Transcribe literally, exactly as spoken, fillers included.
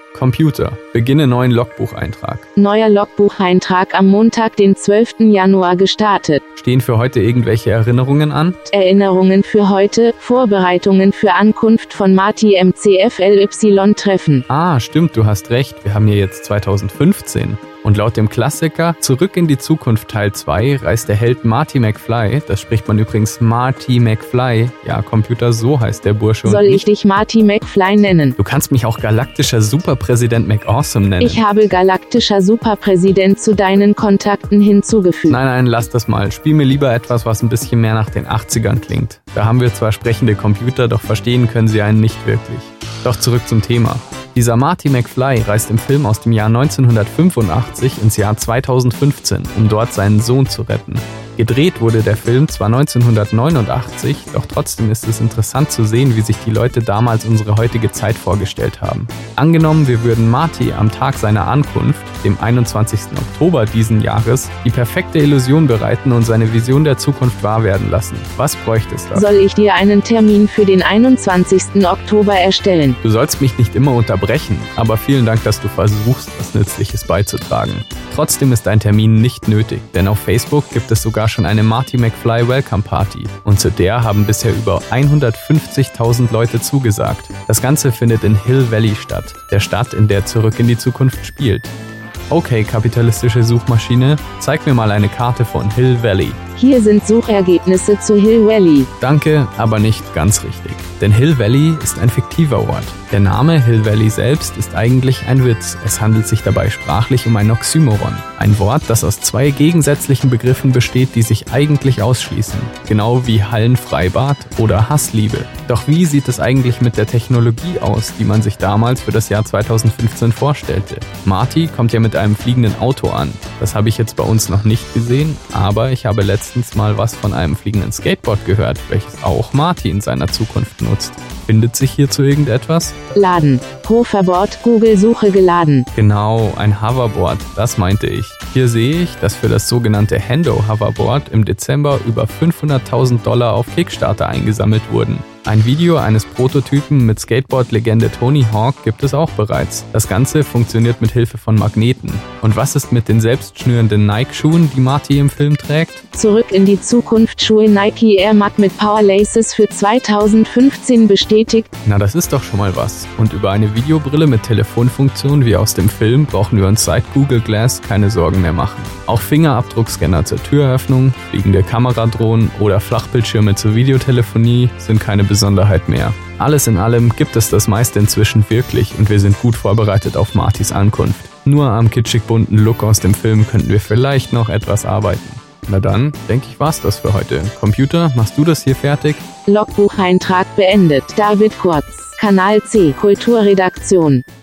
Computer, beginne neuen Logbucheintrag. Neuer Logbucheintrag am Montag, den zwölften Januar gestartet. Stehen für heute irgendwelche Erinnerungen an? Erinnerungen für heute, Vorbereitungen für Ankunft von Marty M C F L Y-Treffen. Ah, stimmt, du hast recht, wir haben ja jetzt zweitausendfünfzehn. Und laut dem Klassiker Zurück in die Zukunft Teil zwei reist der Held Marty McFly, das spricht man übrigens Marty McFly, ja Computer, so heißt der Bursche. Soll ich dich Marty McFly nennen? Du kannst mich auch galaktischer Superpräsident McAwesome nennen. Ich habe galaktischer Superpräsident zu deinen Kontakten hinzugefügt. Nein, nein, lass das mal. Spiel mir lieber etwas, was ein bisschen mehr nach den achtzigern klingt. Da haben wir zwar sprechende Computer, doch verstehen können sie einen nicht wirklich. Doch zurück zum Thema. Dieser Marty McFly reist im Film aus dem Jahr neunzehnhundertfünfundachtzig ins Jahr zweitausendfünfzehn, um dort seinen Sohn zu retten. Gedreht wurde der Film zwar neunzehnhundertneunundachtzig, doch trotzdem ist es interessant zu sehen, wie sich die Leute damals unsere heutige Zeit vorgestellt haben. Angenommen, wir würden Marty am Tag seiner Ankunft, dem einundzwanzigsten Oktober diesen Jahres, die perfekte Illusion bereiten und seine Vision der Zukunft wahr werden lassen. Was bräuchte es da? Soll ich dir einen Termin für den einundzwanzigsten Oktober erstellen? Du sollst mich nicht immer unterbrechen, aber vielen Dank, dass du versuchst, was Nützliches beizutragen. Trotzdem ist ein Termin nicht nötig, denn auf Facebook gibt es sogar schon eine Marty McFly Welcome Party und zu der haben bisher über hundertfünfzigtausend Leute zugesagt. Das Ganze findet in Hill Valley statt, der Stadt, in der Zurück in die Zukunft spielt. Okay, kapitalistische Suchmaschine, zeig mir mal eine Karte von Hill Valley. Hier sind Suchergebnisse zu Hill Valley. Danke, aber nicht ganz richtig. Denn Hill Valley ist ein fiktiver Ort. Der Name Hill Valley selbst ist eigentlich ein Witz. Es handelt sich dabei sprachlich um ein Oxymoron. Ein Wort, das aus zwei gegensätzlichen Begriffen besteht, die sich eigentlich ausschließen. Genau wie Hallenfreibad oder Hassliebe. Doch wie sieht es eigentlich mit der Technologie aus, die man sich damals für das Jahr zweitausendfünfzehn vorstellte? Marty kommt ja mit einem fliegenden Auto an. Das habe ich jetzt bei uns noch nicht gesehen, aber ich habe letztens mal was von einem fliegenden Skateboard gehört, welches auch Marty in seiner Zukunft nutzt. Findet sich hierzu irgendetwas? Laden. Hoverboard, Google-Suche geladen. Genau, ein Hoverboard, das meinte ich. Hier sehe ich, dass für das sogenannte Hendo Hoverboard im Dezember über fünfhunderttausend Dollar auf Kickstarter eingesammelt wurden. Ein Video eines Prototypen mit Skateboard-Legende Tony Hawk gibt es auch bereits. Das Ganze funktioniert mit Hilfe von Magneten. Und was ist mit den selbstschnürenden Nike-Schuhen, die Marty im Film trägt? Zurück in die Zukunft Schuhe Nike Air Max mit Power Laces für zweitausendfünfzehn bestätigt. Na, das ist doch schon mal was. Und über eine Videobrille mit Telefonfunktion wie aus dem Film brauchen wir uns seit Google Glass keine Sorgen mehr machen. Auch Fingerabdruckscanner zur Türöffnung, fliegende Kameradrohnen oder Flachbildschirme zur Videotelefonie sind keine Besonderheit mehr. Alles in allem gibt es das meiste inzwischen wirklich und wir sind gut vorbereitet auf Martys Ankunft. Nur am kitschig bunten Look aus dem Film könnten wir vielleicht noch etwas arbeiten. Na dann, denke ich, war's das für heute. Computer, machst du das hier fertig? Logbucheintrag beendet. David Kurz, Kanal C, Kulturredaktion.